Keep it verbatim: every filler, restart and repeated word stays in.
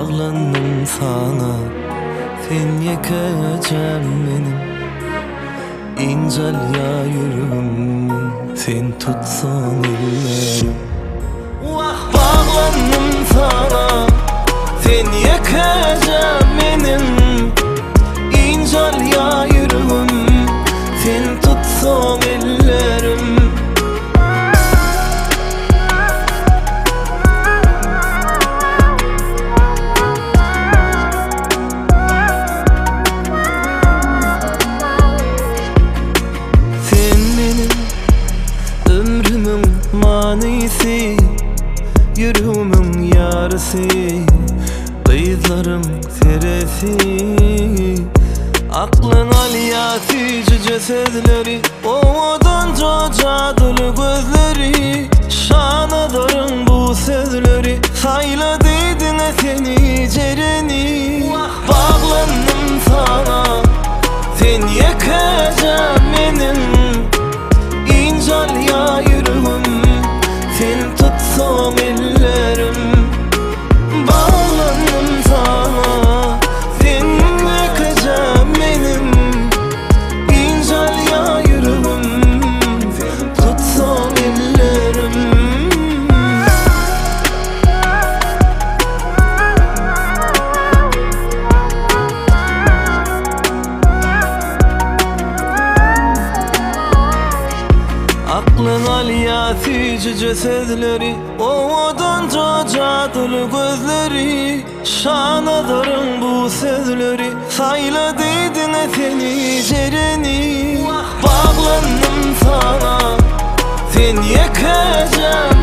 Bağlandım sana, sen yekecem benim. İncel ya yüreğim, sen tutsan ellerim. Bağlandım sana, sen yekecem benim. İncel ya yüreğim, sen tutsan ellerim. Manisi, yüreğimin yarısı, kıyızlarım teresi. Aklın aliyatı cesedleri, ovadan cacadılı gözleri. Şanadarın bu sözleri, sayladıydın seni cereni. Bağlandım sana, sen yekecem benim. İncel ya yüreğim, sen tutsan ellerim. Bağlandım sana, sen yekecem benim. İncel ya yüreğim, sen tutsan ellerim. Aklın aliyatı cesedleri, ovadan cacadılı gözleri. Şanadarın bu sözleri, sayladıydın seni cereni. Bağlandım sana, sen yekecem